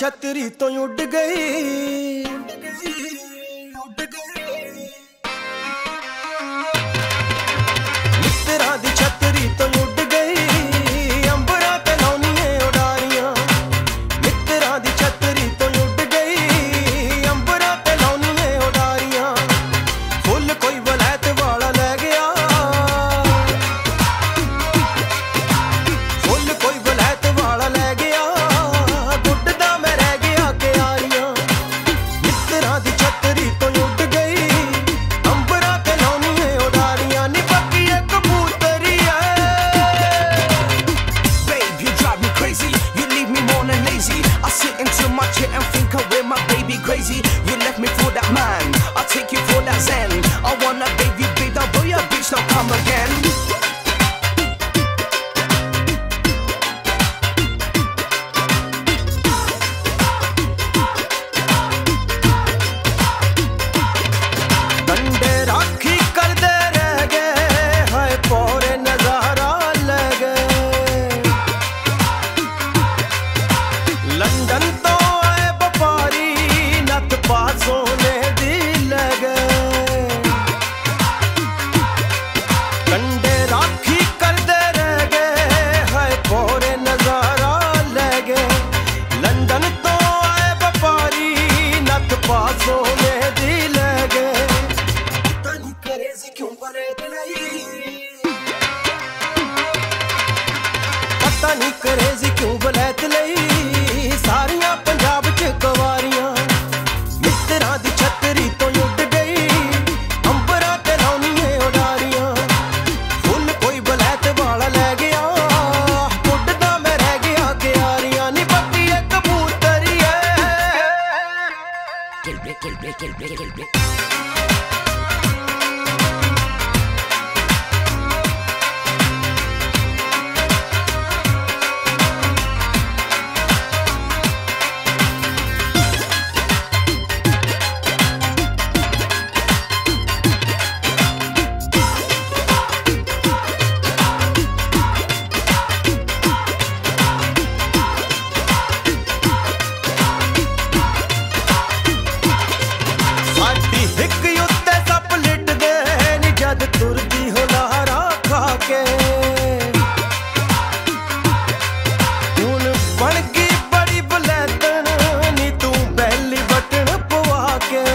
छतरी तो उड़ गई। मित्तरां दी छतरी तो उड़ गई, अंबरां ते लाउणियां उडारियां। मित्तरां दी छतरी तो उड़ गई, अंबरां ते लाउणियां उडारियां। फुल कोई वलैत वाला लै गया, फुल कोई वलैत वाला लै गया। गुड्डदा मैं रह गया क्यारियां। मित्तरां दी छतरी तो उड़ गई, अंबरां ते लाउणियां उडारियां। नी बाकी एक कबूतरी Babe, you drive me crazy. You leave me more than lazy. I sit into my chair and think of where my baby crazy. You left me for that man, I'll take you for that zen. I wanna baby, babe, that boy, your bitch don't come again. डंडे राखी करदे रह गए, हाय पौरे नजारा ले गए। London तो आए व्यापारी, नत पा सोने दी ले गए। डंडे राखी करदे रह गए, हाय पौरे नजारा ले गए। लंदन तो आए व्यापारी, नत पा सोने दी ले गए। पता नहीं करेज़ी क्यों वलैत लई, पता नहीं करेज़ी क्यों वलैत लई। सारियां पंजाब च कवारियां। मित्तरां दी छतरी तो उड़ गई, अंबरां ते लाउणियां उडारियां। फुल कोई वलैत वाला लै गया, गुड्डदा मैं रह गया क्यारियां। नी बाकी एक कबूतरी साडी हिक उत्ते सप लिटदे नी, जद तुरदी हो लहरा खा के। हुण बन गई बड़ी बलैतन, नी तू बैली बटन पवा के।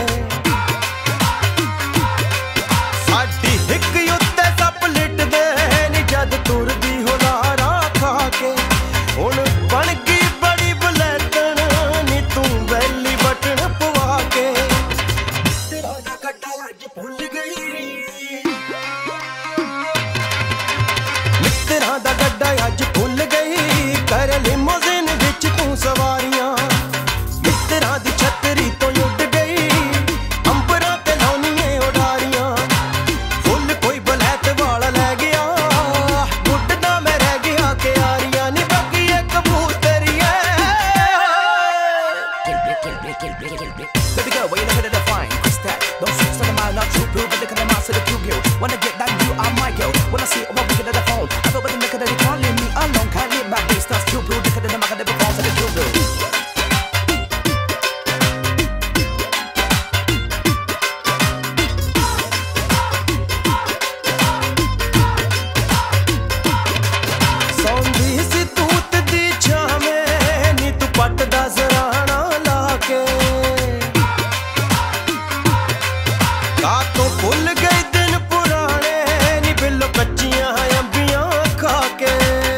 साडी हिक उत्ते सप लिटदे नी, जद तुरदी हो लहरा खा के। हुण बन गई बड़ी बलैतन, नी तू बैली बटन पवा के। तेरा दा गड्डा अज भुल गई, मित्तरां दा गड्डा अज भुल गई। कर लिमोज़िन विच तू सवारियां। मित्तरां दी छतरी तो उड़ गई, अंबरां ते लाउणियां उडारियां। फुल कोई वलैत वाला लै गया, गुड्डदा मैं रह गया क्यारियां। नी बाकी एक कबूतरी Baby girl, why you never to find Chris that? Don't switch to the mind, not true blue, but look at the mouse of the cube girl. When I get that you, I'm my girl. When I see it, I'm wicked at the phone. I go with the look at the calling me alone. Can't live my days, that's too blue. Look at the mark of the phone to the cube girl. सौंदी सी तूत दी छावें, नी तू पट दा सराहना ला के। का तो भुल गए दिन पुराने, नी बिल्लो कच्चियां अंबियां खा के।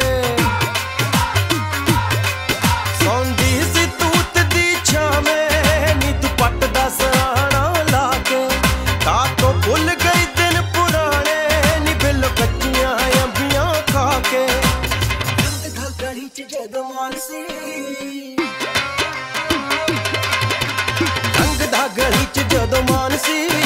सौंदी सी तूत दी छावें, नी तू पट दा सराहना ला के। का तो भुल गए दिन पुराने, नी बिल्लो कच्चियां अंबियां खा के। गली च जदों मानसी, रंग दा गली च जदों मानसी।